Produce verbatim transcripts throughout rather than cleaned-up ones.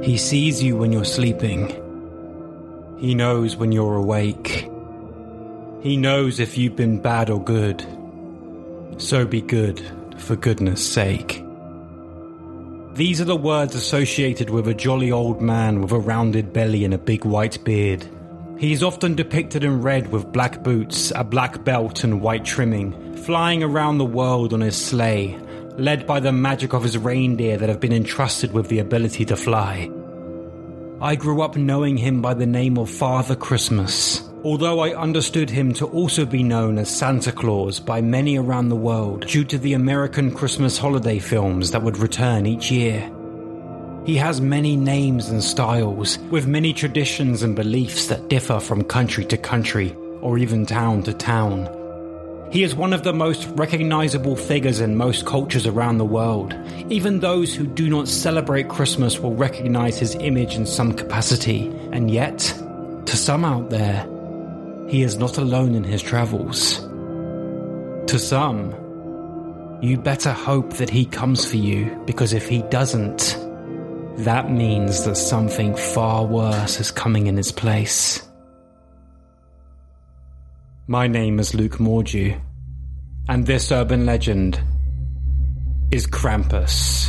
He sees you when you're sleeping. He knows when you're awake. He knows if you've been bad or good. So be good, for goodness sake. These are the words associated with a jolly old man with a rounded belly and a big white beard. He is often depicted in red with black boots, a black belt and white trimming, flying around the world on his sleigh, led by the magic of his reindeer that have been entrusted with the ability to fly. I grew up knowing him by the name of Father Christmas, although I understood him to also be known as Santa Claus by many around the world due to the American Christmas holiday films that would return each year. He has many names and styles, with many traditions and beliefs that differ from country to country, or even town to town. He is one of the most recognizable figures in most cultures around the world. Even those who do not celebrate Christmas will recognize his image in some capacity, and yet, to some out there, he is not alone in his travels. To some, you better hope that he comes for you, because if he doesn't, that means that something far worse is coming in its place. My name is Luke Mordew, and this urban legend is Krampus.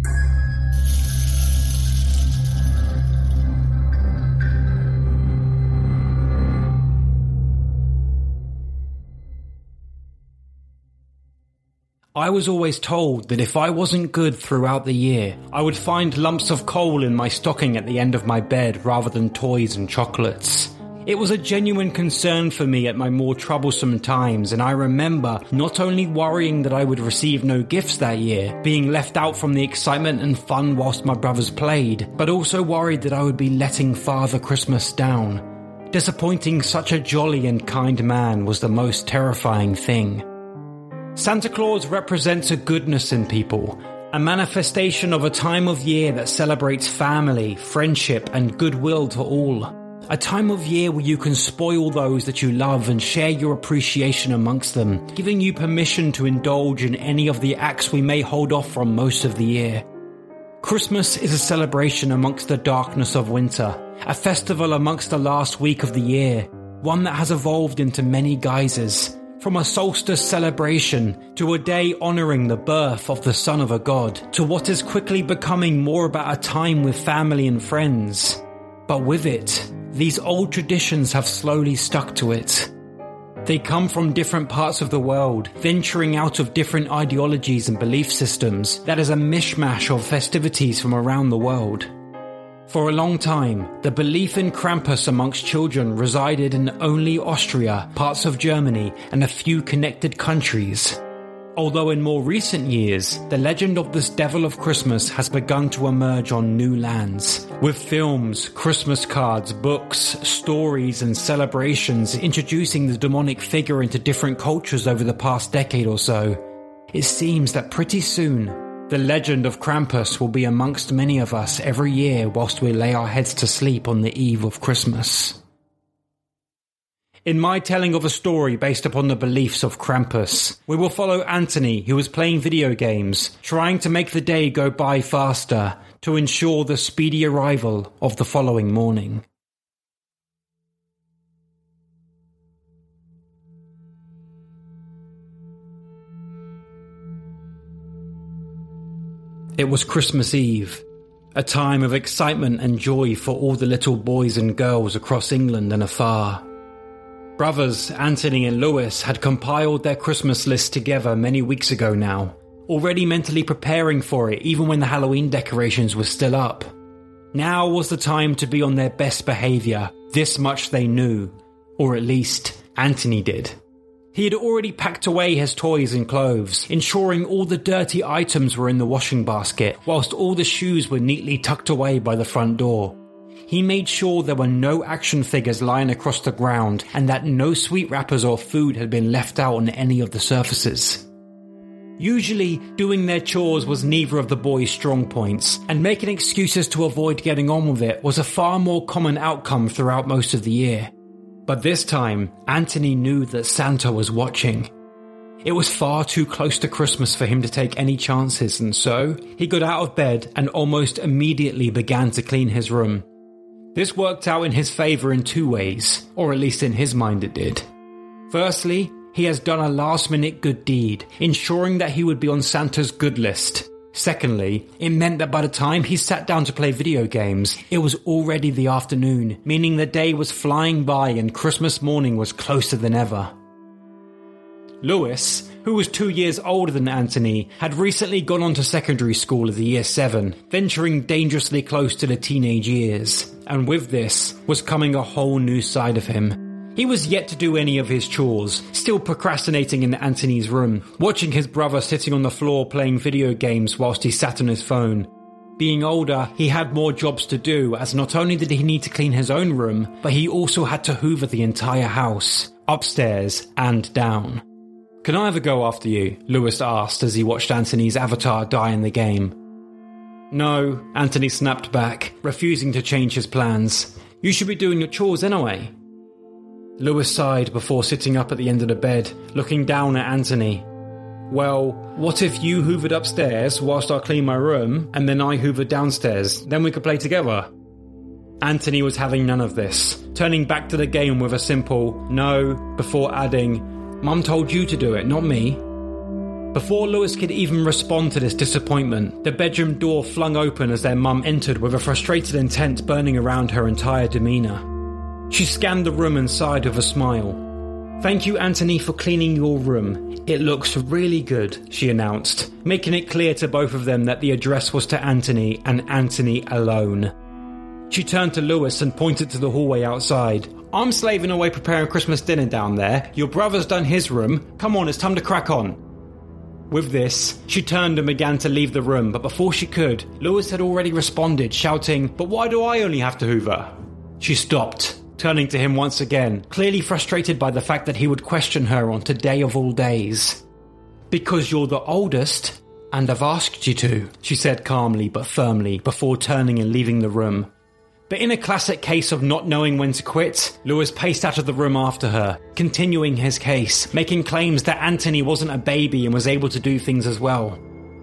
I was always told that if I wasn't good throughout the year, I would find lumps of coal in my stocking at the end of my bed rather than toys and chocolates. It was a genuine concern for me at my more troublesome times, and I remember not only worrying that I would receive no gifts that year, being left out from the excitement and fun whilst my brothers played, but also worried that I would be letting Father Christmas down. Disappointing such a jolly and kind man was the most terrifying thing. Santa Claus represents a goodness in people, a manifestation of a time of year that celebrates family, friendship, and goodwill to all. A time of year where you can spoil those that you love and share your appreciation amongst them, giving you permission to indulge in any of the acts we may hold off from most of the year. Christmas is a celebration amongst the darkness of winter, a festival amongst the last week of the year, one that has evolved into many guises. From a solstice celebration, to a day honouring the birth of the son of a god, to what is quickly becoming more about a time with family and friends. But with it, these old traditions have slowly stuck to it. They come from different parts of the world, venturing out of different ideologies and belief systems that is a mishmash of festivities from around the world. For a long time, the belief in Krampus amongst children resided in only Austria, parts of Germany, and a few connected countries. Although in more recent years, the legend of this Devil of Christmas has begun to emerge on new lands, with films, Christmas cards, books, stories, and celebrations introducing the demonic figure into different cultures over the past decade or so. It seems that pretty soon, the legend of Krampus will be amongst many of us every year whilst we lay our heads to sleep on the eve of Christmas. In my telling of a story based upon the beliefs of Krampus, we will follow Anthony, who is playing video games, trying to make the day go by faster to ensure the speedy arrival of the following morning. It was Christmas Eve, a time of excitement and joy for all the little boys and girls across England and afar. Brothers Anthony and Lewis had compiled their Christmas list together many weeks ago now, already mentally preparing for it even when the Halloween decorations were still up. Now was the time to be on their best behaviour, this much they knew, or at least Anthony did. He had already packed away his toys and clothes, ensuring all the dirty items were in the washing basket, whilst all the shoes were neatly tucked away by the front door. He made sure there were no action figures lying across the ground and that no sweet wrappers or food had been left out on any of the surfaces. Usually, doing their chores was neither of the boys' strong points, and making excuses to avoid getting on with it was a far more common outcome throughout most of the year. But this time, Anthony knew that Santa was watching. It was far too close to Christmas for him to take any chances, and so he got out of bed and almost immediately began to clean his room. This worked out in his favour in two ways, or at least in his mind it did. Firstly, he has done a last-minute good deed, ensuring that he would be on Santa's good list. Secondly, it meant that by the time he sat down to play video games, it was already the afternoon, meaning the day was flying by and Christmas morning was closer than ever. Lewis, who was two years older than Anthony, had recently gone on to secondary school as a year seven, venturing dangerously close to the teenage years, and with this was coming a whole new side of him. He was yet to do any of his chores, still procrastinating in Anthony's room, watching his brother sitting on the floor playing video games whilst he sat on his phone. Being older, he had more jobs to do, as not only did he need to clean his own room, but he also had to hoover the entire house, upstairs and down. "Can I have a go after you?" Lewis asked as he watched Anthony's avatar die in the game. "No," Anthony snapped back, refusing to change his plans. "You should be doing your chores anyway." Lewis sighed before sitting up at the end of the bed, looking down at Anthony. "Well, what if you hoovered upstairs whilst I clean my room, and then I hoovered downstairs? Then we could play together." Anthony was having none of this, turning back to the game with a simple "no" before adding, "Mum told you to do it, not me." Before Lewis could even respond to this disappointment, the bedroom door flung open as their mum entered with a frustrated intent burning around her entire demeanour. She scanned the room and sighed with a smile. "Thank you, Anthony, for cleaning your room. It looks really good," she announced, making it clear to both of them that the address was to Anthony and Anthony alone. She turned to Lewis and pointed to the hallway outside. "I'm slaving away preparing Christmas dinner down there. Your brother's done his room. Come on, it's time to crack on." With this, she turned and began to leave the room, but before she could, Lewis had already responded, shouting, "But why do I only have to hoover?" She stopped, turning to him once again, clearly frustrated by the fact that he would question her on today of all days. "Because you're the oldest, and I've asked you to," she said calmly but firmly before turning and leaving the room. But in a classic case of not knowing when to quit, Lewis paced out of the room after her, continuing his case, making claims that Anthony wasn't a baby and was able to do things as well.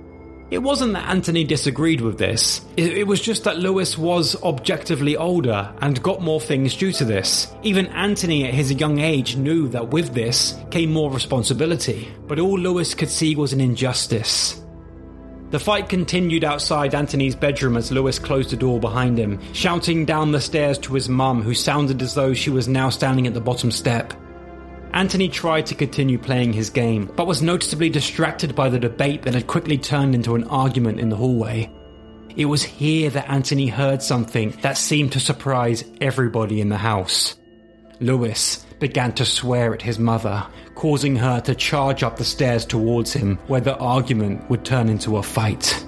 It wasn't that Anthony disagreed with this, it, it was just that Lewis was objectively older and got more things due to this. Even Anthony at his young age knew that with this came more responsibility, but all Lewis could see was an injustice. The fight continued outside Anthony's bedroom as Lewis closed the door behind him, shouting down the stairs to his mum, who sounded as though she was now standing at the bottom step. Anthony tried to continue playing his game, but was noticeably distracted by the debate that had quickly turned into an argument in the hallway. It was here that Anthony heard something that seemed to surprise everybody in the house. Lewis began to swear at his mother, causing her to charge up the stairs towards him, where the argument would turn into a fight.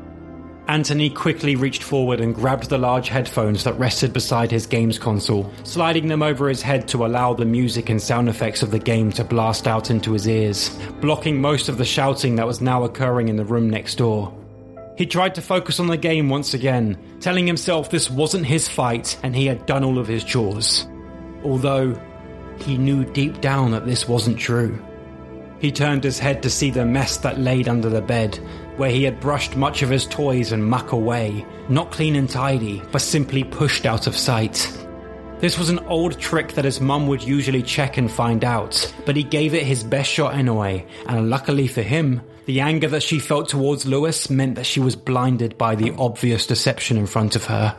Anthony quickly reached forward and grabbed the large headphones that rested beside his games console, sliding them over his head to allow the music and sound effects of the game to blast out into his ears, blocking most of the shouting that was now occurring in the room next door. He tried to focus on the game once again, telling himself this wasn't his fight and he had done all of his chores. Although, he knew deep down that this wasn't true. He turned his head to see the mess that laid under the bed, where he had brushed much of his toys and muck away, not clean and tidy, but simply pushed out of sight. This was an old trick that his mum would usually check and find out, but he gave it his best shot anyway, and luckily for him, the anger that she felt towards Lewis meant that she was blinded by the obvious deception in front of her.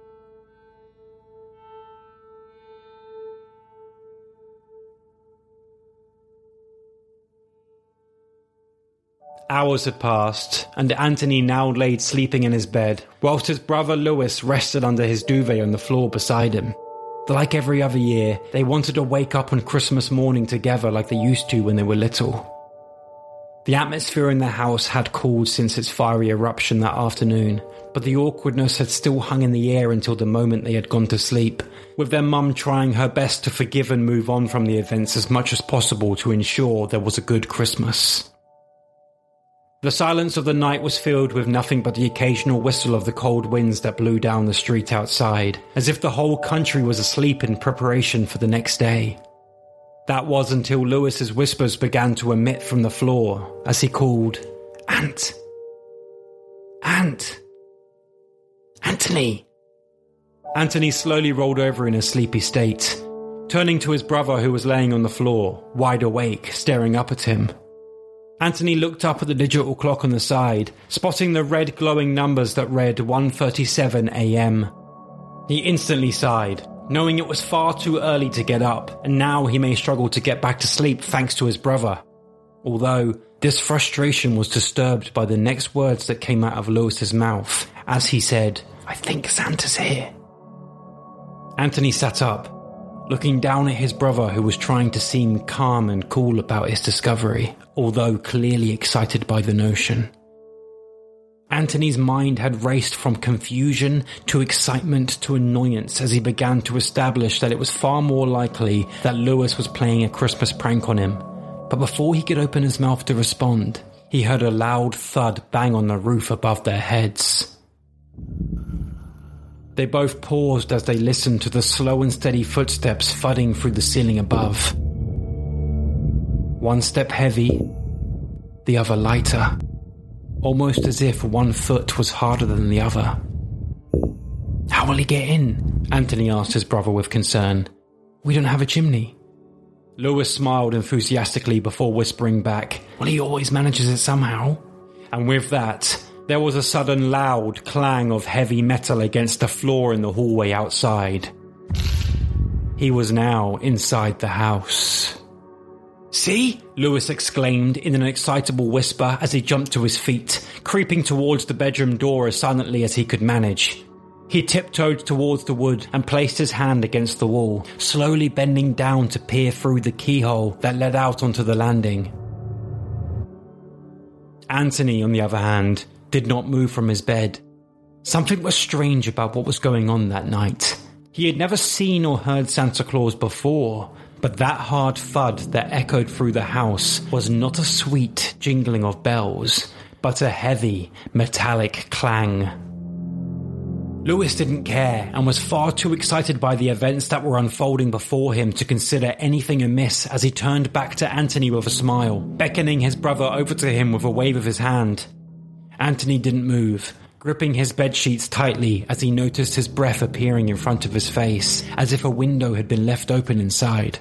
Hours had passed, and Anthony now laid sleeping in his bed, whilst his brother Lewis rested under his duvet on the floor beside him. Like every other year, they wanted to wake up on Christmas morning together like they used to when they were little. The atmosphere in the house had cooled since its fiery eruption that afternoon, but the awkwardness had still hung in the air until the moment they had gone to sleep, with their mum trying her best to forgive and move on from the events as much as possible to ensure there was a good Christmas. The silence of the night was filled with nothing but the occasional whistle of the cold winds that blew down the street outside, as if the whole country was asleep in preparation for the next day. That was until Lewis's whispers began to emit from the floor as he called, "Ant! Ant! Anthony!" Anthony slowly rolled over in a sleepy state, turning to his brother who was laying on the floor, wide awake, staring up at him. Anthony looked up at the digital clock on the side, spotting the red glowing numbers that read one thirty-seven a.m. He instantly sighed, knowing it was far too early to get up, and now he may struggle to get back to sleep thanks to his brother. Although, this frustration was disturbed by the next words that came out of Lewis's mouth, as he said, "I think Santa's here." Anthony sat up, looking down at his brother who was trying to seem calm and cool about his discovery, although clearly excited by the notion. Anthony's mind had raced from confusion to excitement to annoyance as he began to establish that it was far more likely that Lewis was playing a Christmas prank on him. But before he could open his mouth to respond, he heard a loud thud bang on the roof above their heads. They both paused as they listened to the slow and steady footsteps thudding through the ceiling above. One step heavy, the other lighter, almost as if one foot was harder than the other. "How will he get in?" Anthony asked his brother with concern. "We don't have a chimney." Lewis smiled enthusiastically before whispering back, "Well, he always manages it somehow." And with that, there was a sudden loud clang of heavy metal against the floor in the hallway outside. He was now inside the house. "See?" Lewis exclaimed in an excitable whisper as he jumped to his feet, creeping towards the bedroom door as silently as he could manage. He tiptoed towards the wood and placed his hand against the wall, slowly bending down to peer through the keyhole that led out onto the landing. Anthony, on the other hand, did not move from his bed. Something was strange about what was going on that night. He had never seen or heard Santa Claus before, but that hard thud that echoed through the house was not a sweet jingling of bells, but a heavy, metallic clang. Lewis didn't care and was far too excited by the events that were unfolding before him to consider anything amiss as he turned back to Anthony with a smile, beckoning his brother over to him with a wave of his hand. Anthony didn't move, gripping his bedsheets tightly as he noticed his breath appearing in front of his face, as if a window had been left open inside.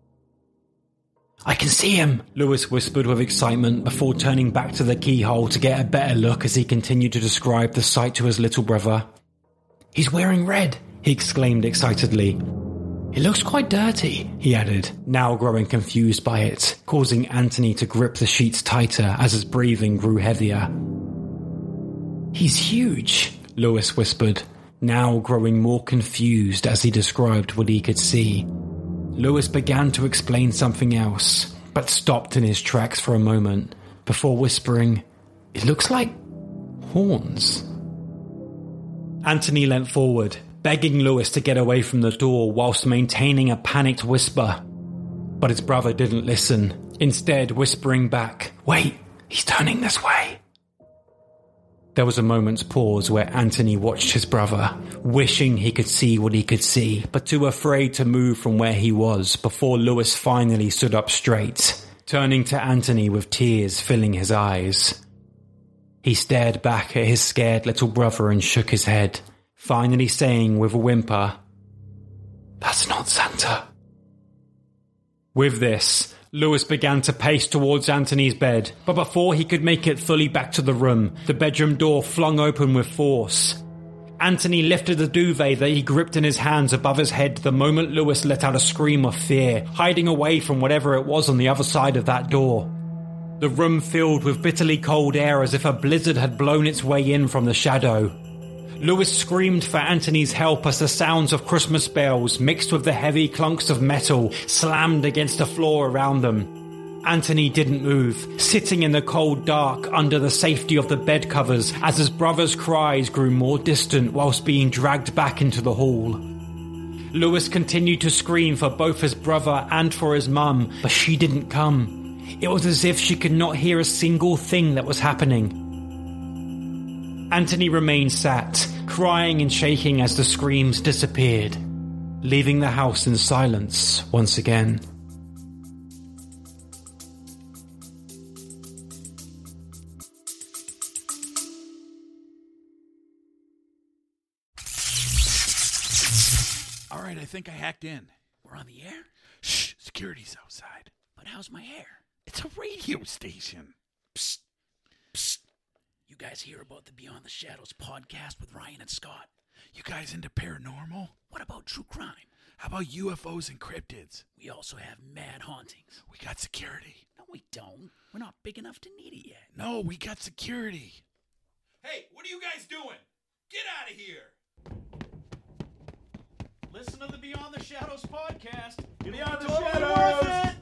"I can see him," Lewis whispered with excitement before turning back to the keyhole to get a better look as he continued to describe the sight to his little brother. "He's wearing red," he exclaimed excitedly. "It looks quite dirty," he added, now growing confused by it, causing Anthony to grip the sheets tighter as his breathing grew heavier. "He's huge," Lewis whispered, now growing more confused as he described what he could see. Lewis began to explain something else, but stopped in his tracks for a moment, before whispering, "It looks like horns." Anthony leant forward, begging Lewis to get away from the door whilst maintaining a panicked whisper. But his brother didn't listen, instead whispering back, "Wait, he's turning this way." There was a moment's pause where Anthony watched his brother, wishing he could see what he could see, but too afraid to move from where he was before Lewis finally stood up straight, turning to Anthony with tears filling his eyes. He stared back at his scared little brother and shook his head, finally saying with a whimper, "That's not Santa." With this, Lewis began to pace towards Anthony's bed, but before he could make it fully back to the room, the bedroom door flung open with force. Anthony lifted the duvet that he gripped in his hands above his head the moment Lewis let out a scream of fear, hiding away from whatever it was on the other side of that door. The room filled with bitterly cold air as if a blizzard had blown its way in from the shadow. Lewis screamed for Anthony's help as the sounds of Christmas bells mixed with the heavy clunks of metal slammed against the floor around them. Anthony didn't move, sitting in the cold dark under the safety of the bed covers as his brother's cries grew more distant whilst being dragged back into the hall. Lewis continued to scream for both his brother and for his mum, but she didn't come. It was as if she could not hear a single thing that was happening. Anthony remained sat, crying and shaking as the screams disappeared, leaving the house in silence once again. right, I think I hacked in. We're on the air? Shh, security's outside. But how's my hair? It's a radio station. Psst. Psst. You guys hear about the Beyond the Shadows podcast with Ryan and Scott? You guys into paranormal? What about true crime? How about U F Os and cryptids? We also have mad hauntings. We got security. No, we don't. We're not big enough to need it yet. No, we got security. Hey, what are you guys doing? Get out of here! Listen to the Beyond the Shadows podcast. Beyond the Totally Shadows! worth it.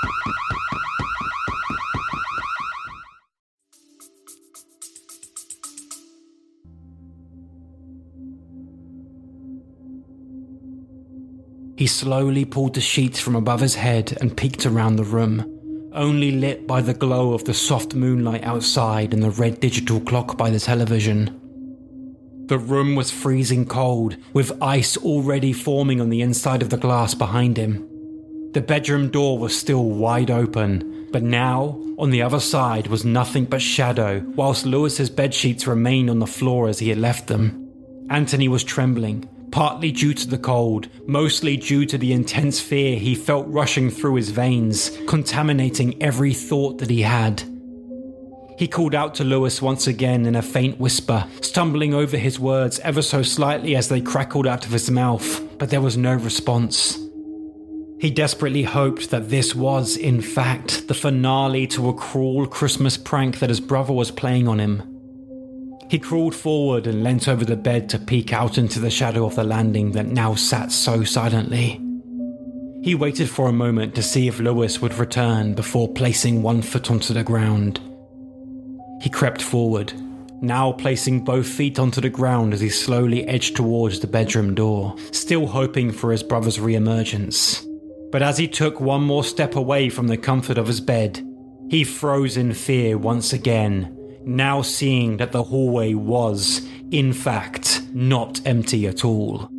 He slowly pulled the sheets from above his head and peeked around the room, only lit by the glow of the soft moonlight outside and the red digital clock by the television. The room was freezing cold, with ice already forming on the inside of the glass behind him. The bedroom door was still wide open, but now, on the other side, was nothing but shadow, whilst Lewis's bedsheets remained on the floor as he had left them. Anthony was trembling, partly due to the cold, mostly due to the intense fear he felt rushing through his veins, contaminating every thought that he had. He called out to Lewis once again in a faint whisper, stumbling over his words ever so slightly as they crackled out of his mouth, but there was no response. He desperately hoped that this was, in fact, the finale to a cruel Christmas prank that his brother was playing on him. He crawled forward and leant over the bed to peek out into the shadow of the landing that now sat so silently. He waited for a moment to see if Lewis would return before placing one foot onto the ground. He crept forward, now placing both feet onto the ground as he slowly edged towards the bedroom door, still hoping for his brother's re-emergence. But as he took one more step away from the comfort of his bed, he froze in fear once again, now seeing that the hallway was, in fact, not empty at all.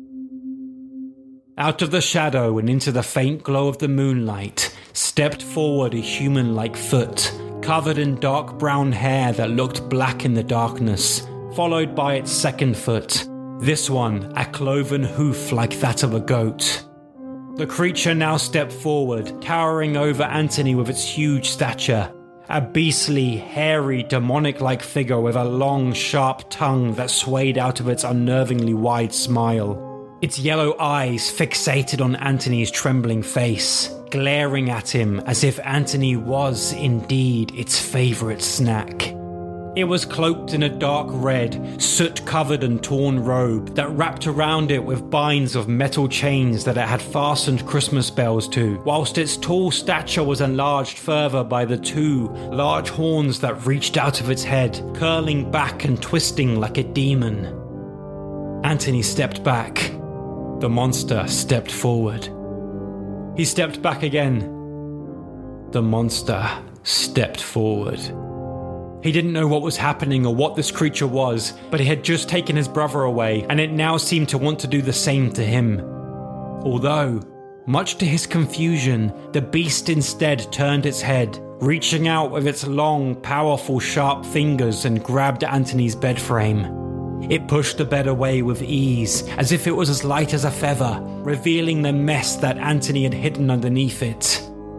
Out of the shadow and into the faint glow of the moonlight stepped forward a human-like foot, covered in dark brown hair that looked black in the darkness, followed by its second foot, this one a cloven hoof like that of a goat. The creature now stepped forward, towering over Anthony with its huge stature, a beastly, hairy, demonic-like figure with a long, sharp tongue that swayed out of its unnervingly wide smile. Its yellow eyes fixated on Anthony's trembling face, glaring at him as if Anthony was indeed its favourite snack. It was cloaked in a dark red, soot-covered and torn robe that wrapped around it with binds of metal chains that it had fastened Christmas bells to, whilst its tall stature was enlarged further by the two large horns that reached out of its head, curling back and twisting like a demon. Anthony stepped back. The monster stepped forward. He stepped back again. The monster stepped forward. He didn't know what was happening or what this creature was, but it had just taken his brother away, and it now seemed to want to do the same to him. Although, much to his confusion, the beast instead turned its head, reaching out with its long, powerful, sharp fingers and grabbed Anthony's bed frame. It pushed the bed away with ease, as if it was as light as a feather, revealing the mess that Anthony had hidden underneath it.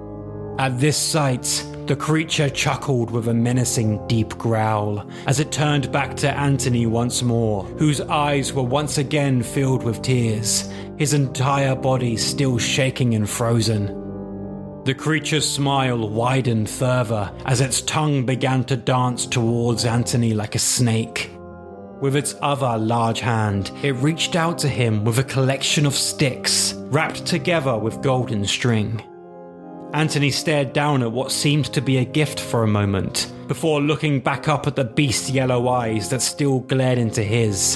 At this sight, the creature chuckled with a menacing deep growl as it turned back to Anthony once more, whose eyes were once again filled with tears, his entire body still shaking and frozen. The creature's smile widened further as its tongue began to dance towards Anthony like a snake. With its other large hand, it reached out to him with a collection of sticks wrapped together with golden string. Anthony stared down at what seemed to be a gift for a moment, before looking back up at the beast's yellow eyes that still glared into his.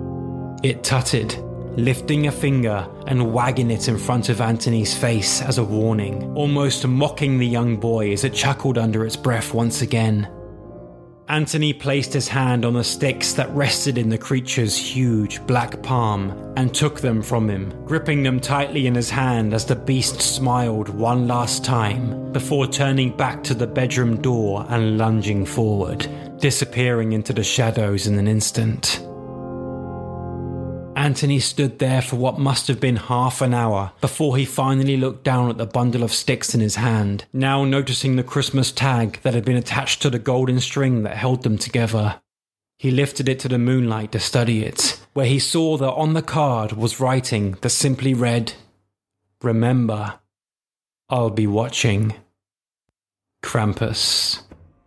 It tutted, lifting a finger and wagging it in front of Anthony's face as a warning, almost mocking the young boy as it chuckled under its breath once again. Anthony placed his hand on the sticks that rested in the creature's huge black palm and took them from him, gripping them tightly in his hand as the beast smiled one last time before turning back to the bedroom door and lunging forward, disappearing into the shadows in an instant. Anthony stood there for what must have been half an hour before he finally looked down at the bundle of sticks in his hand, now noticing the Christmas tag that had been attached to the golden string that held them together. He lifted it to the moonlight to study it, where he saw that on the card was writing that simply read, "Remember, I'll be watching. Krampus."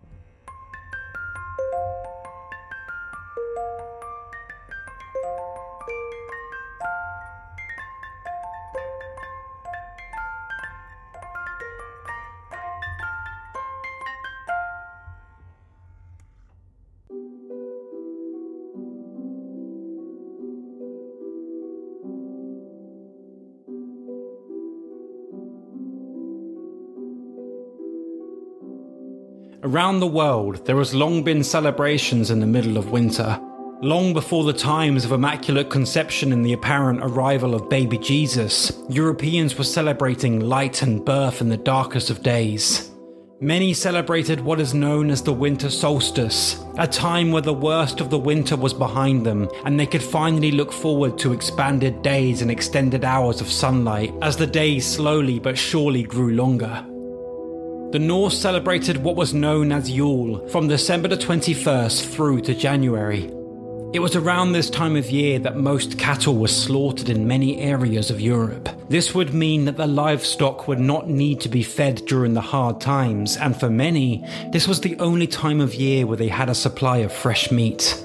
Around the world, there has long been celebrations in the middle of winter. Long before the times of Immaculate Conception and the apparent arrival of baby Jesus, Europeans were celebrating light and birth in the darkest of days. Many celebrated what is known as the winter solstice, a time where the worst of the winter was behind them and they could finally look forward to expanded days and extended hours of sunlight as the days slowly but surely grew longer. The Norse celebrated what was known as Yule from December the twenty-first through to January. It was around this time of year that most cattle were slaughtered in many areas of Europe. This would mean that the livestock would not need to be fed during the hard times, and for many, this was the only time of year where they had a supply of fresh meat.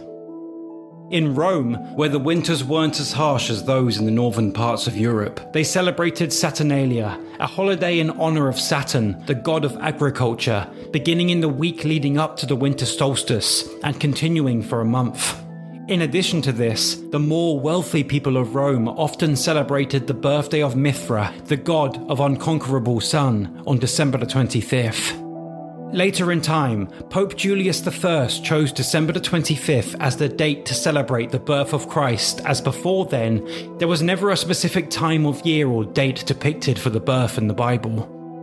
In Rome, where the winters weren't as harsh as those in the northern parts of Europe, they celebrated Saturnalia, a holiday in honor of Saturn, the god of agriculture, beginning in the week leading up to the winter solstice and continuing for a month. In addition to this, the more wealthy people of Rome often celebrated the birthday of Mithra, the god of unconquerable sun, on December the twenty-fifth. Later in time, Pope Julius the First chose December the twenty-fifth as the date to celebrate the birth of Christ, as before then, there was never a specific time of year or date depicted for the birth in the Bible.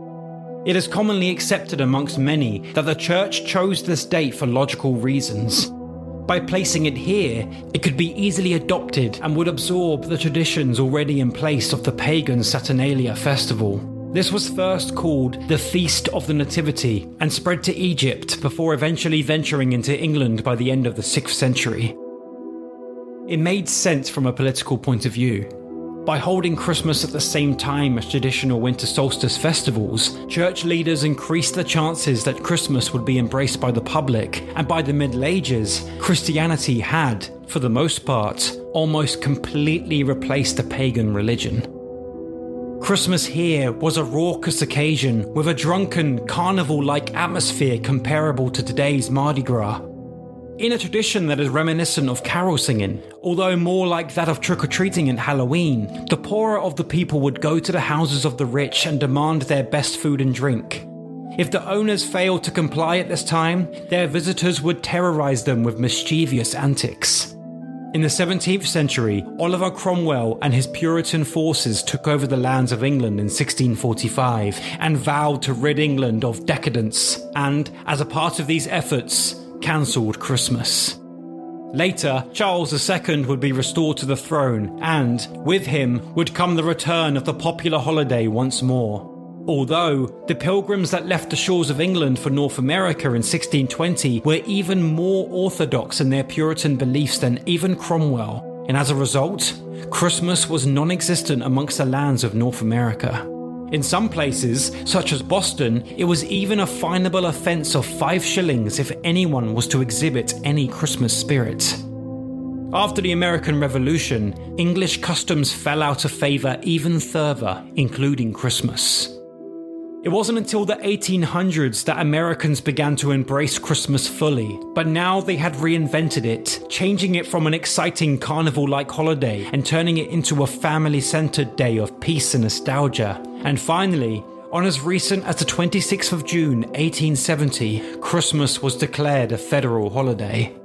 It is commonly accepted amongst many that the Church chose this date for logical reasons. By placing it here, it could be easily adopted and would absorb the traditions already in place of the pagan Saturnalia festival. This was first called the Feast of the Nativity and spread to Egypt before eventually venturing into England by the end of the sixth century. It made sense from a political point of view. By holding Christmas at the same time as traditional winter solstice festivals, church leaders increased the chances that Christmas would be embraced by the public, and by the Middle Ages, Christianity had, for the most part, almost completely replaced the pagan religion. Christmas here was a raucous occasion with a drunken, carnival-like atmosphere comparable to today's Mardi Gras. In a tradition that is reminiscent of carol singing, although more like that of trick-or-treating at Halloween, the poorer of the people would go to the houses of the rich and demand their best food and drink. If the owners failed to comply at this time, their visitors would terrorize them with mischievous antics. In the seventeenth century, Oliver Cromwell and his Puritan forces took over the lands of England in sixteen forty-five and vowed to rid England of decadence, and, as a part of these efforts, cancelled Christmas. Later, Charles the Second would be restored to the throne, and, with him, would come the return of the popular holiday once more. Although, the pilgrims that left the shores of England for North America in sixteen twenty were even more orthodox in their Puritan beliefs than even Cromwell, and as a result, Christmas was non-existent amongst the lands of North America. In some places, such as Boston, it was even a finable offence of five shillings if anyone was to exhibit any Christmas spirit. After the American Revolution, English customs fell out of favour even further, including Christmas. It wasn't until the eighteen hundreds that Americans began to embrace Christmas fully, but now they had reinvented it, changing it from an exciting carnival-like holiday and turning it into a family-centered day of peace and nostalgia. And finally, on as recent as the twenty-sixth of June eighteen seventy, Christmas was declared a federal holiday.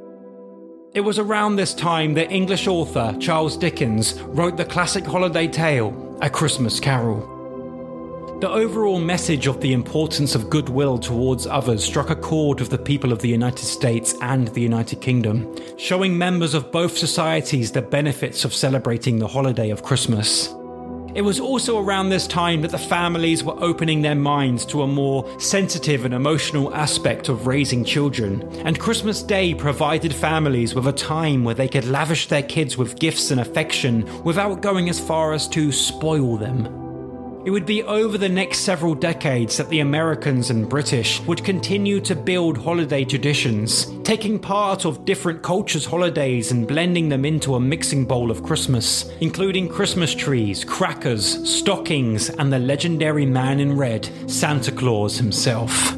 It was around this time that English author Charles Dickens wrote the classic holiday tale, A Christmas Carol. The overall message of the importance of goodwill towards others struck a chord with the people of the United States and the United Kingdom, showing members of both societies the benefits of celebrating the holiday of Christmas. It was also around this time that the families were opening their minds to a more sensitive and emotional aspect of raising children, and Christmas Day provided families with a time where they could lavish their kids with gifts and affection without going as far as to spoil them. It would be over the next several decades that the Americans and British would continue to build holiday traditions, taking part of different cultures' holidays and blending them into a mixing bowl of Christmas, including Christmas trees, crackers, stockings, and the legendary man in red, Santa Claus himself.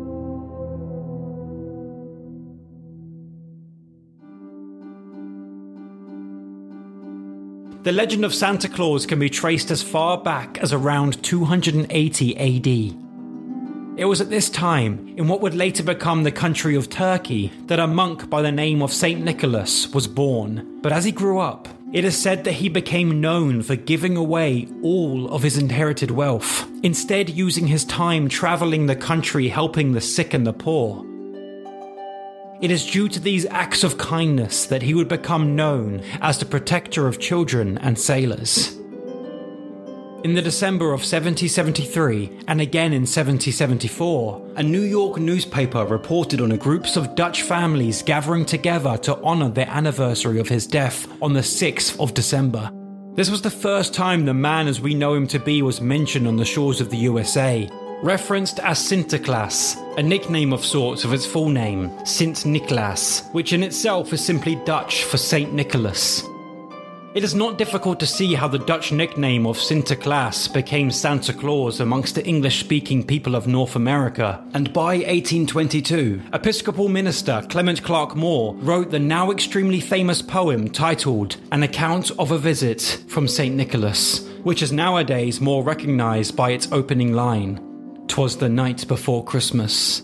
The legend of Santa Claus can be traced as far back as around two hundred eighty A D. It was at this time, in what would later become the country of Turkey, that a monk by the name of Saint Nicholas was born. But as he grew up, it is said that he became known for giving away all of his inherited wealth, instead using his time travelling the country helping the sick and the poor. It is due to these acts of kindness that he would become known as the protector of children and sailors. In the December of seventeen seventy-three, and again in seventeen seventy-four, a New York newspaper reported on a groups of Dutch families gathering together to honour the anniversary of his death on the sixth of December. This was the first time the man as we know him to be was mentioned on the shores of the U S A, referenced as Sinterklaas, a nickname of sorts of its full name, Sint Nicolaas, which in itself is simply Dutch for Saint Nicholas. It is not difficult to see how the Dutch nickname of Sinterklaas became Santa Claus amongst the English-speaking people of North America, and by eighteen twenty-two, Episcopal minister Clement Clarke Moore wrote the now extremely famous poem titled An Account of a Visit from Saint Nicholas, which is nowadays more recognised by its opening line, "'Twas the night before Christmas."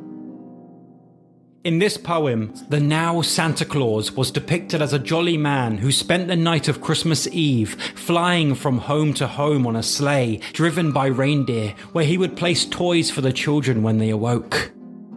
In this poem, the now Santa Claus was depicted as a jolly man who spent the night of Christmas Eve flying from home to home on a sleigh driven by reindeer, where he would place toys for the children when they awoke.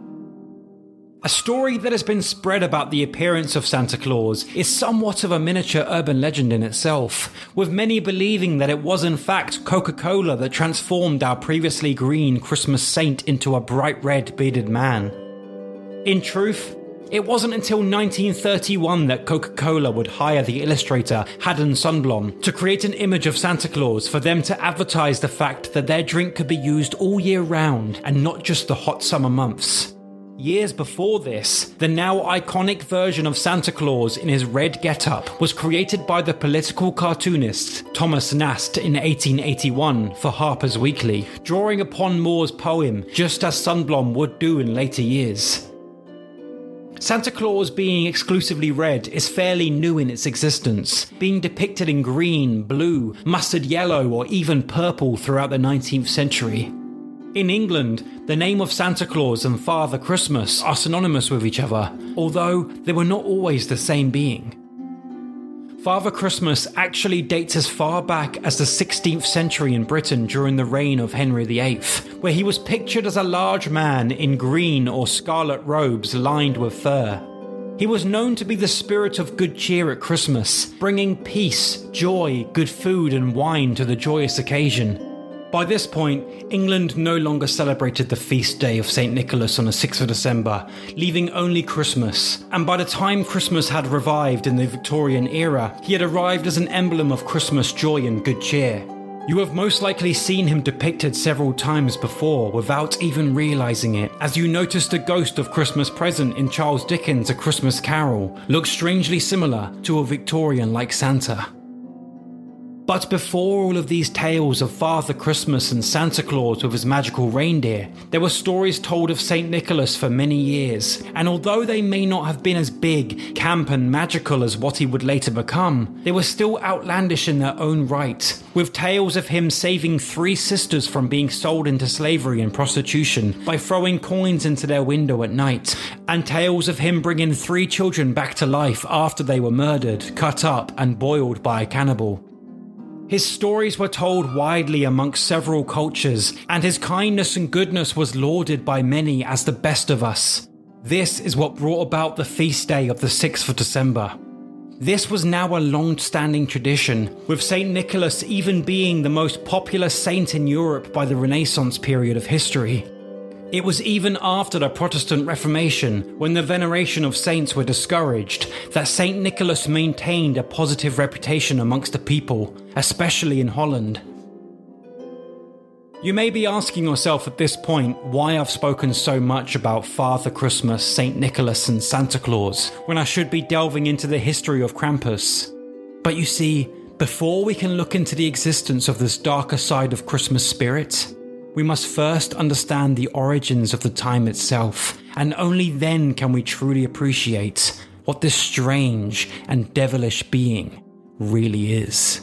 A story that has been spread about the appearance of Santa Claus is somewhat of a miniature urban legend in itself, with many believing that it was in fact Coca-Cola that transformed our previously green Christmas saint into a bright red bearded man. In truth, it wasn't until nineteen thirty-one that Coca-Cola would hire the illustrator Haddon Sundblom to create an image of Santa Claus for them to advertise the fact that their drink could be used all year round and not just the hot summer months. Years before this, the now iconic version of Santa Claus in his red getup was created by the political cartoonist Thomas Nast in eighteen eighty-one for Harper's Weekly, drawing upon Moore's poem just as Sundblom would do in later years. Santa Claus being exclusively red is fairly new in its existence, being depicted in green, blue, mustard yellow or even purple throughout the nineteenth century. In England, the name of Santa Claus and Father Christmas are synonymous with each other, although they were not always the same being. Father Christmas actually dates as far back as the sixteenth century in Britain during the reign of Henry the Eighth, where he was pictured as a large man in green or scarlet robes lined with fur. He was known to be the spirit of good cheer at Christmas, bringing peace, joy, good food and wine to the joyous occasion. By this point, England no longer celebrated the feast day of Saint Nicholas on the sixth of December, leaving only Christmas, and by the time Christmas had revived in the Victorian era, he had arrived as an emblem of Christmas joy and good cheer. You have most likely seen him depicted several times before without even realising it, as you notice the ghost of Christmas Present in Charles Dickens' A Christmas Carol looks strangely similar to a Victorian-like Santa. But before all of these tales of Father Christmas and Santa Claus with his magical reindeer, there were stories told of Saint Nicholas for many years, and although they may not have been as big, camp and magical as what he would later become, they were still outlandish in their own right, with tales of him saving three sisters from being sold into slavery and prostitution by throwing coins into their window at night, and tales of him bringing three children back to life after they were murdered, cut up and boiled by a cannibal. His stories were told widely amongst several cultures, and his kindness and goodness was lauded by many as the best of us. This is what brought about the feast day of the sixth of December. This was now a long-standing tradition, with Saint Nicholas even being the most popular saint in Europe by the Renaissance period of history. It was even after the Protestant Reformation, when the veneration of saints were discouraged, that Saint Nicholas maintained a positive reputation amongst the people, especially in Holland. You may be asking yourself at this point why I've spoken so much about Father Christmas, Saint Nicholas and Santa Claus, when I should be delving into the history of Krampus. But you see, before we can look into the existence of this darker side of Christmas spirit, we must first understand the origins of the time itself, and only then can we truly appreciate what this strange and devilish being really is.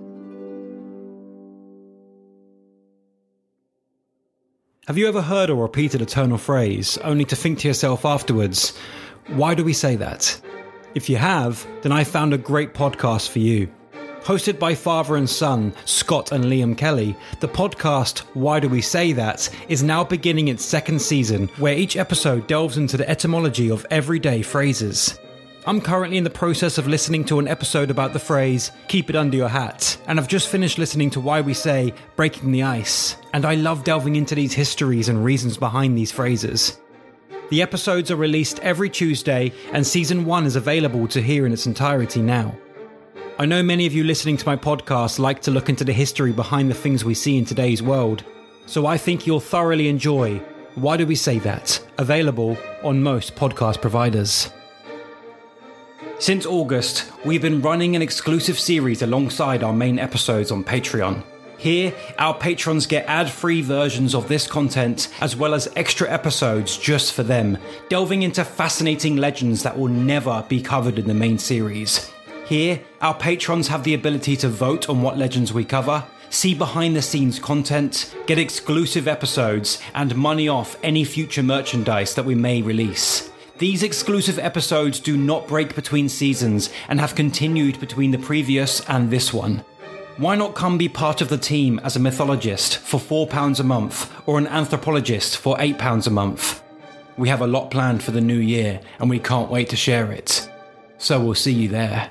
Have you ever heard or repeated a tonal phrase, only to think to yourself afterwards, why do we say that? If you have, then I found a great podcast for you. Hosted by father and son, Scott and Liam Kelly, the podcast Why Do We Say That is now beginning its second season, where each episode delves into the etymology of everyday phrases. I'm currently in the process of listening to an episode about the phrase, keep it under your hat, and I've just finished listening to Why We Say, breaking the ice, and I love delving into these histories and reasons behind these phrases. The episodes are released every Tuesday, and season one is available to hear in its entirety now. I know many of you listening to my podcast like to look into the history behind the things we see in today's world, so I think you'll thoroughly enjoy Why Do We Say That? Available on most podcast providers. Since August, we've been running an exclusive series alongside our main episodes on Patreon. Here, our patrons get ad-free versions of this content, as well as extra episodes just for them, delving into fascinating legends that will never be covered in the main series. Here, our patrons have the ability to vote on what legends we cover, see behind-the-scenes content, get exclusive episodes, and money off any future merchandise that we may release. These exclusive episodes do not break between seasons and have continued between the previous and this one. Why not come be part of the team as a mythologist for four pounds a month or an anthropologist for eight pounds a month? We have a lot planned for the new year and we can't wait to share it. So we'll see you there.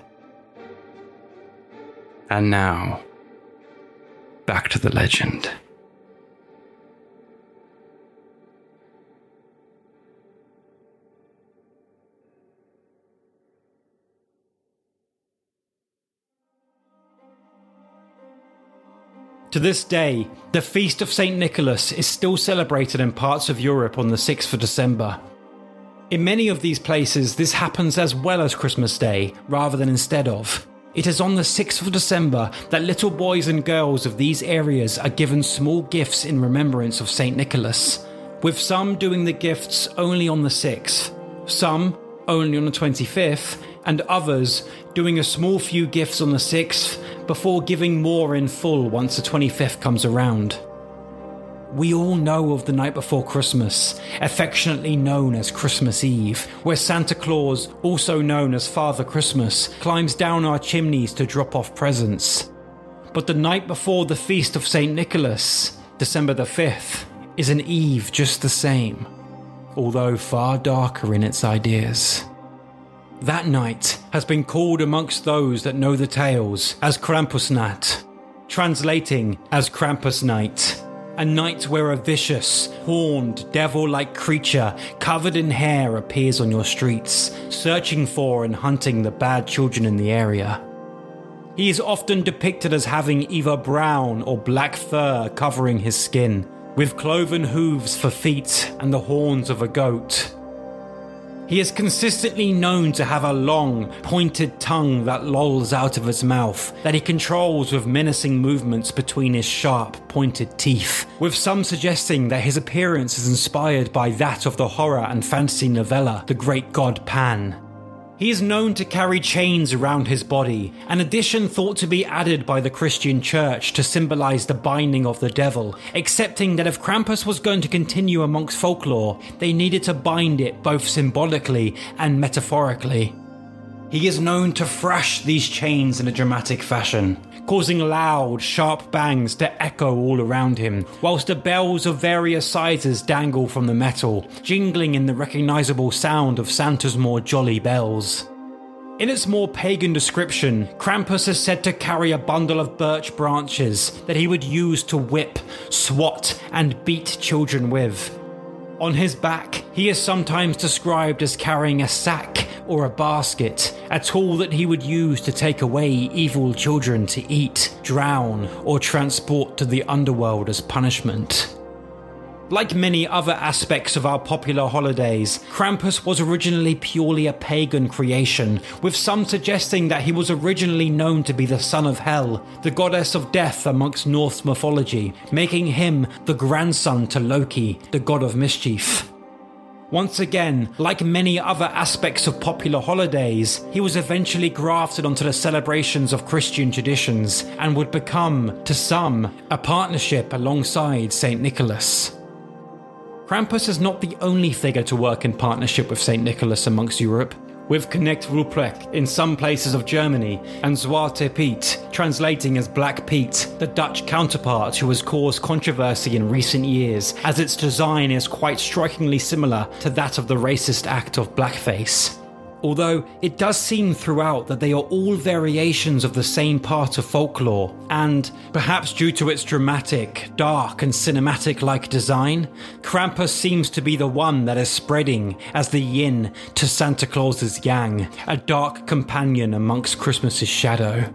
And now, back to the legend. To this day, the Feast of Saint Nicholas is still celebrated in parts of Europe on the sixth of December. In many of these places, this happens as well as Christmas Day, rather than instead of. It is on the sixth of December that little boys and girls of these areas are given small gifts in remembrance of Saint Nicholas, with some doing the gifts only on the sixth, some only on the twenty-fifth, and others doing a small few gifts on the sixth before giving more in full once the twenty-fifth comes around. We all know of the night before Christmas, affectionately known as Christmas Eve, where Santa Claus, also known as Father Christmas, climbs down our chimneys to drop off presents. But the night before the Feast of Saint Nicholas, December the fifth, is an eve just the same, although far darker in its ideas. That night has been called amongst those that know the tales as Krampusnacht, translating as Krampus Night. A night where a vicious, horned, devil-like creature covered in hair appears on your streets, searching for and hunting the bad children in the area. He is often depicted as having either brown or black fur covering his skin, with cloven hooves for feet and the horns of a goat. He is consistently known to have a long, pointed tongue that lolls out of his mouth, that he controls with menacing movements between his sharp, pointed teeth, with some suggesting that his appearance is inspired by that of the horror and fantasy novella The Great God Pan. He is known to carry chains around his body, an addition thought to be added by the Christian Church to symbolise the binding of the devil, accepting that if Krampus was going to continue amongst folklore, they needed to bind it both symbolically and metaphorically. He is known to thrash these chains in a dramatic fashion, causing loud, sharp bangs to echo all around him, whilst the bells of various sizes dangle from the metal, jingling in the recognisable sound of Santa's more jolly bells. In its more pagan description, Krampus is said to carry a bundle of birch branches that he would use to whip, swat, and beat children with. On his back, he is sometimes described as carrying a sack or a basket, a tool that he would use to take away evil children to eat, drown, or transport to the underworld as punishment. Like many other aspects of our popular holidays, Krampus was originally purely a pagan creation, with some suggesting that he was originally known to be the son of Hel, the goddess of death amongst Norse mythology, making him the grandson to Loki, the god of mischief. Once again, like many other aspects of popular holidays, he was eventually grafted onto the celebrations of Christian traditions and would become, to some, a partnership alongside Saint Nicholas. Krampus is not the only figure to work in partnership with Saint Nicholas amongst Europe, with Knecht Ruprecht in some places of Germany and Zwarte Piet, translating as Black Pete, the Dutch counterpart who has caused controversy in recent years as its design is quite strikingly similar to that of the racist act of blackface. Although it does seem throughout that they are all variations of the same part of folklore, and, perhaps due to its dramatic, dark and cinematic-like design, Krampus seems to be the one that is spreading as the yin to Santa Claus's yang, a dark companion amongst Christmas's shadow.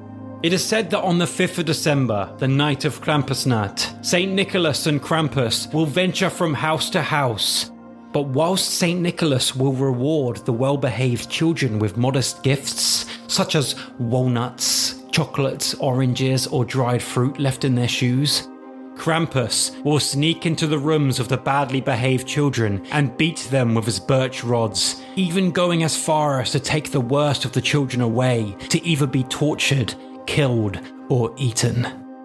It is said that on the fifth of December, the night of Krampusnacht, Saint Nicholas and Krampus will venture from house to house. But whilst Saint Nicholas will reward the well-behaved children with modest gifts, such as walnuts, chocolates, oranges, or dried fruit left in their shoes, Krampus will sneak into the rooms of the badly behaved children and beat them with his birch rods, even going as far as to take the worst of the children away to either be tortured, killed, or eaten.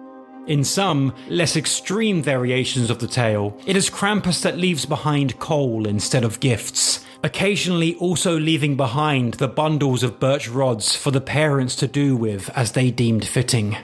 In some, less extreme variations of the tale, it is Krampus that leaves behind coal instead of gifts, occasionally also leaving behind the bundles of birch rods for the parents to do with as they deemed fitting.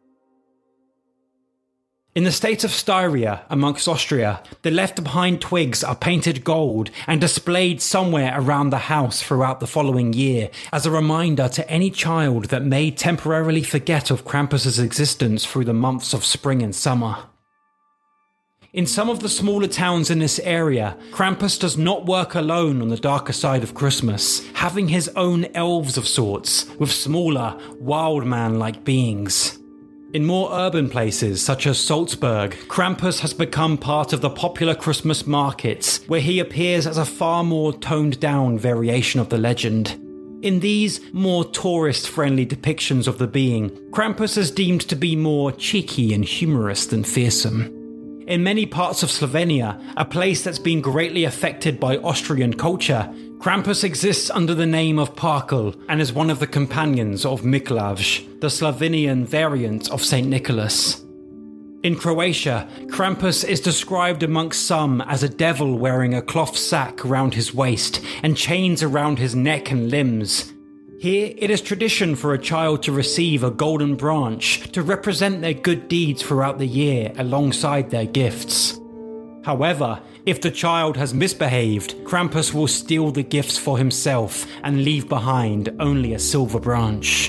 In the state of Styria, amongst Austria, the left behind twigs are painted gold and displayed somewhere around the house throughout the following year as a reminder to any child that may temporarily forget of Krampus's existence through the months of spring and summer. In some of the smaller towns in this area, Krampus does not work alone on the darker side of Christmas, having his own elves of sorts, with smaller, wild man-like beings. In more urban places, such as Salzburg, Krampus has become part of the popular Christmas markets, where he appears as a far more toned-down variation of the legend. In these more tourist-friendly depictions of the being, Krampus is deemed to be more cheeky and humorous than fearsome. In many parts of Slovenia, a place that's been greatly affected by Austrian culture, Krampus exists under the name of Parkel and is one of the companions of Miklavž, the Slovenian variant of Saint Nicholas. In Croatia, Krampus is described amongst some as a devil wearing a cloth sack around his waist and chains around his neck and limbs. Here, it is tradition for a child to receive a golden branch to represent their good deeds throughout the year alongside their gifts. However, if the child has misbehaved, Krampus will steal the gifts for himself and leave behind only a silver branch.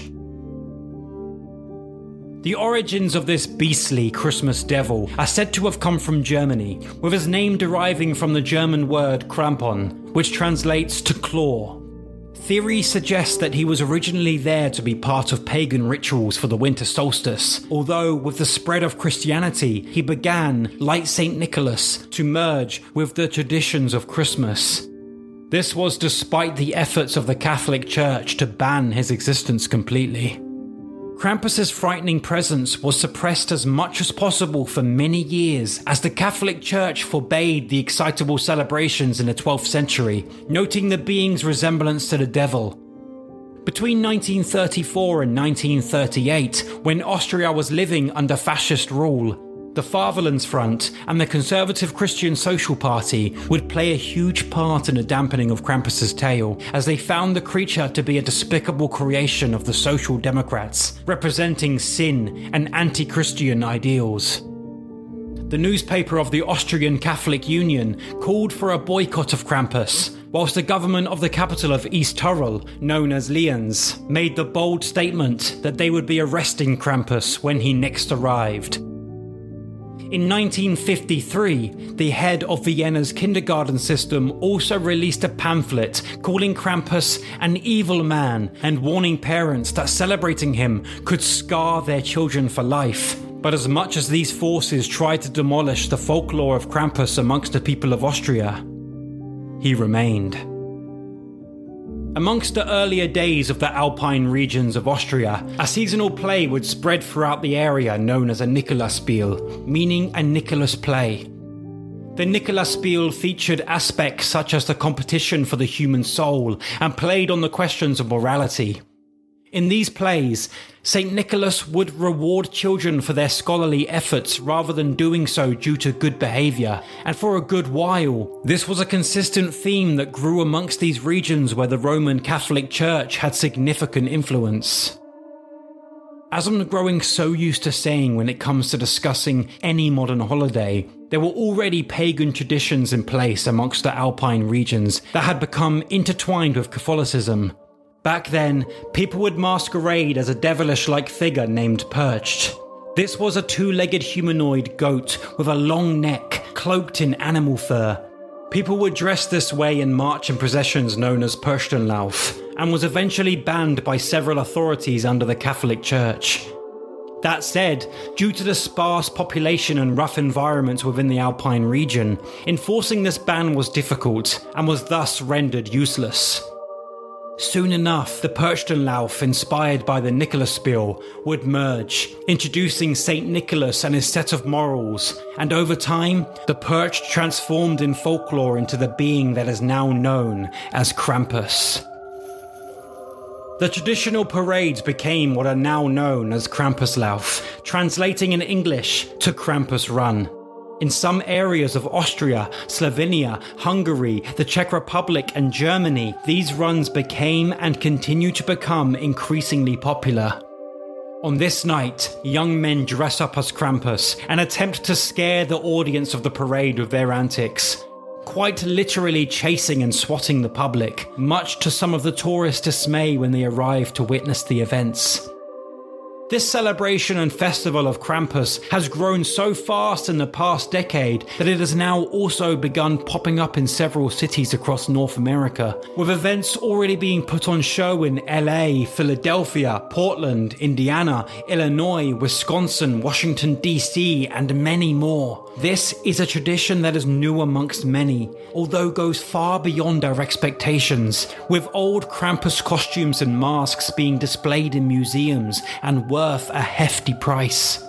The origins of this beastly Christmas devil are said to have come from Germany, with his name deriving from the German word Krampon, which translates to claw. Theory suggests that he was originally there to be part of pagan rituals for the winter solstice, although with the spread of Christianity, he began, like Saint Nicholas, to merge with the traditions of Christmas. This was despite the efforts of the Catholic Church to ban his existence completely. Krampus's frightening presence was suppressed as much as possible for many years as the Catholic Church forbade the excitable celebrations in the twelfth century, noting the being's resemblance to the devil. Between nineteen thirty-four and nineteen thirty-eight, when Austria was living under fascist rule, The Fatherlands Front and the Conservative Christian Social Party would play a huge part in the dampening of Krampus's tale, as they found the creature to be a despicable creation of the Social Democrats, representing sin and anti-Christian ideals. The newspaper of the Austrian Catholic Union called for a boycott of Krampus, whilst the government of the capital of East Tyrol, known as Lienz, made the bold statement that they would be arresting Krampus when he next arrived. In nineteen fifty-three, the head of Vienna's kindergarten system also released a pamphlet calling Krampus an evil man and warning parents that celebrating him could scar their children for life. But as much as these forces tried to demolish the folklore of Krampus amongst the people of Austria, he remained. Amongst the earlier days of the Alpine regions of Austria, a seasonal play would spread throughout the area known as a Nikolausspiel, meaning a Nicholas play. The Nikolausspiel featured aspects such as the competition for the human soul and played on the questions of morality. In these plays, Saint Nicholas would reward children for their scholarly efforts rather than doing so due to good behaviour, and for a good while, this was a consistent theme that grew amongst these regions where the Roman Catholic Church had significant influence. As I'm growing so used to saying when it comes to discussing any modern holiday, there were already pagan traditions in place amongst the Alpine regions that had become intertwined with Catholicism. Back then, people would masquerade as a devilish-like figure named Percht. This was a two-legged humanoid goat with a long neck, cloaked in animal fur. People would dress this way and march in processions known as Perchtenlauf, and was eventually banned by several authorities under the Catholic Church. That said, due to the sparse population and rough environments within the Alpine region, enforcing this ban was difficult and was thus rendered useless. Soon enough, the Perchtenlauf, inspired by the Nikolausspiel, would merge, introducing Saint Nicholas and his set of morals, and over time, the Percht transformed in folklore into the being that is now known as Krampus. The traditional parades became what are now known as Krampuslauf, translating in English to Krampus Run. In some areas of Austria, Slovenia, Hungary, the Czech Republic and Germany, these runs became and continue to become increasingly popular. On this night, young men dress up as Krampus and attempt to scare the audience of the parade with their antics, quite literally chasing and swatting the public, much to some of the tourists' dismay when they arrive to witness the events. This celebration and festival of Krampus has grown so fast in the past decade that it has now also begun popping up in several cities across North America, with events already being put on show in L A, Philadelphia, Portland, Indiana, Illinois, Wisconsin, Washington D C, and many more. This is a tradition that is new amongst many, although goes far beyond our expectations, with old Krampus costumes and masks being displayed in museums and worth a hefty price.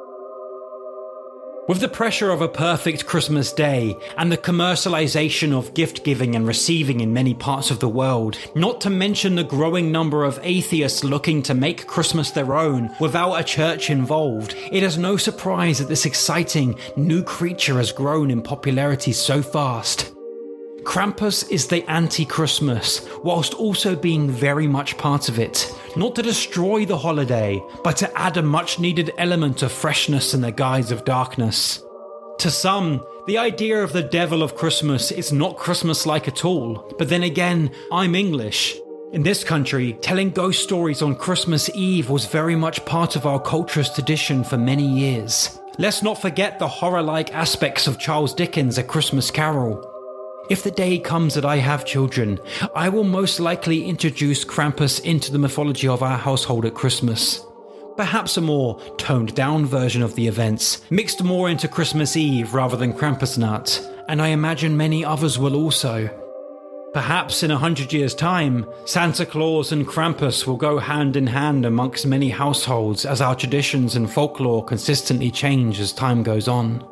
With the pressure of a perfect Christmas day and the commercialization of gift giving and receiving in many parts of the world, not to mention the growing number of atheists looking to make Christmas their own without a church involved, it is no surprise that this exciting new creature has grown in popularity so fast. Krampus is the anti-Christmas, whilst also being very much part of it. Not to destroy the holiday, but to add a much-needed element of freshness in the guise of darkness. To some, the idea of the devil of Christmas is not Christmas-like at all, but then again, I'm English. In this country, telling ghost stories on Christmas Eve was very much part of our culture's tradition for many years. Let's not forget the horror-like aspects of Charles Dickens' A Christmas Carol. If the day comes that I have children, I will most likely introduce Krampus into the mythology of our household at Christmas. Perhaps a more toned-down version of the events, mixed more into Christmas Eve rather than Krampusnacht, and I imagine many others will also. Perhaps in a hundred years' time, Santa Claus and Krampus will go hand in hand amongst many households as our traditions and folklore consistently change as time goes on.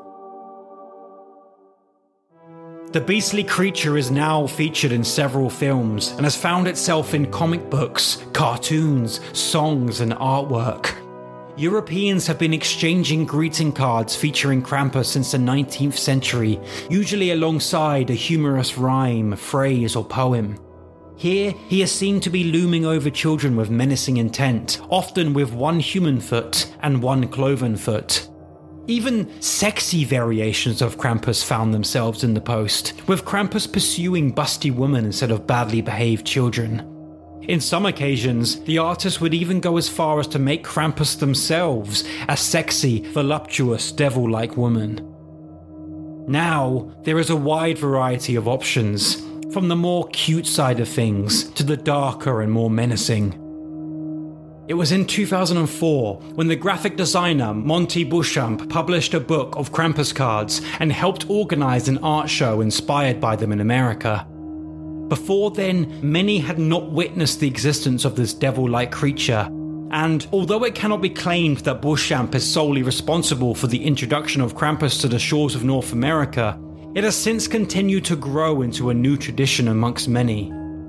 The beastly creature is now featured in several films and has found itself in comic books, cartoons, songs and artwork. Europeans have been exchanging greeting cards featuring Krampus since the nineteenth century, usually alongside a humorous rhyme, phrase, or poem. Here, he is seen to be looming over children with menacing intent, often with one human foot and one cloven foot. Even sexy variations of Krampus found themselves in the post, with Krampus pursuing busty women instead of badly behaved children. In some occasions, the artist would even go as far as to make Krampus themselves a sexy, voluptuous, devil-like woman. Now, there is a wide variety of options, from the more cute side of things to the darker and more menacing. It was in two thousand four when the graphic designer Monty Beauchamp published a book of Krampus cards and helped organise an art show inspired by them in America. Before then, many had not witnessed the existence of this devil-like creature, and although it cannot be claimed that Beauchamp is solely responsible for the introduction of Krampus to the shores of North America, it has since continued to grow into a new tradition amongst many.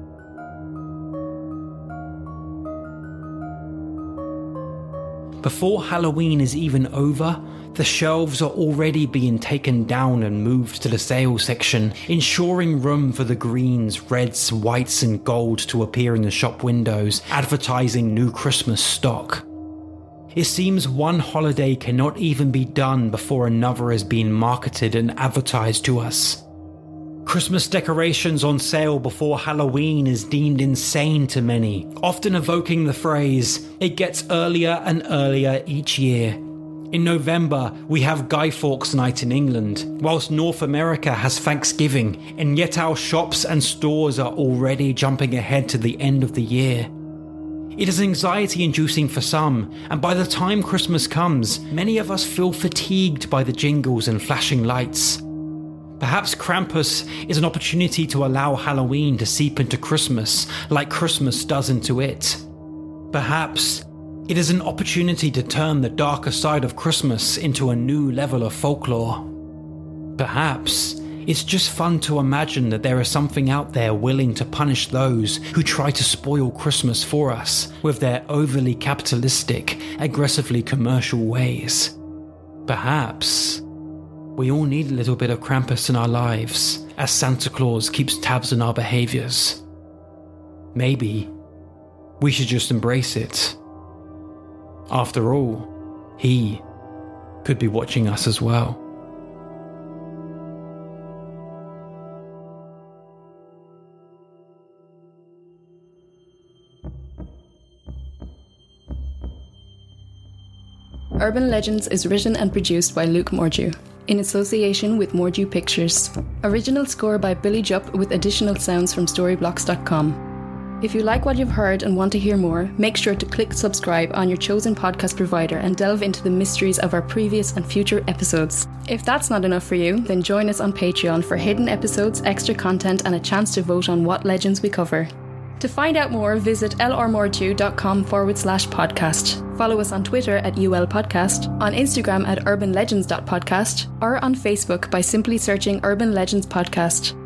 Before Halloween is even over, the shelves are already being taken down and moved to the sales section, ensuring room for the greens, reds, whites and gold to appear in the shop windows, advertising new Christmas stock. It seems one holiday cannot even be done before another is being marketed and advertised to us. Christmas decorations on sale before Halloween is deemed insane to many, often evoking the phrase, "It gets earlier and earlier each year." In November, we have Guy Fawkes Night in England, whilst North America has Thanksgiving, and yet our shops and stores are already jumping ahead to the end of the year. It is anxiety-inducing for some, and by the time Christmas comes, many of us feel fatigued by the jingles and flashing lights. Perhaps Krampus is an opportunity to allow Halloween to seep into Christmas, like Christmas does into it. Perhaps it is an opportunity to turn the darker side of Christmas into a new level of folklore. Perhaps it's just fun to imagine that there is something out there willing to punish those who try to spoil Christmas for us with their overly capitalistic, aggressively commercial ways. Perhaps we all need a little bit of Krampus in our lives, as Santa Claus keeps tabs on our behaviours. Maybe we should just embrace it. After all, he could be watching us as well. Urban Legends is written and produced by Luke Mordew, in association with Mordew Pictures. Original score by Billy Jupp with additional sounds from storyblocks dot com. If you like what you've heard and want to hear more, make sure to click subscribe on your chosen podcast provider and delve into the mysteries of our previous and future episodes. If that's not enough for you, then join us on Patreon for hidden episodes, extra content and a chance to vote on what legends we cover. To find out more, visit lrmordew.com forward slash podcast. Follow us on Twitter at U L Podcast, on Instagram at urbanlegends.podcast, or on Facebook by simply searching Urban Legends Podcast.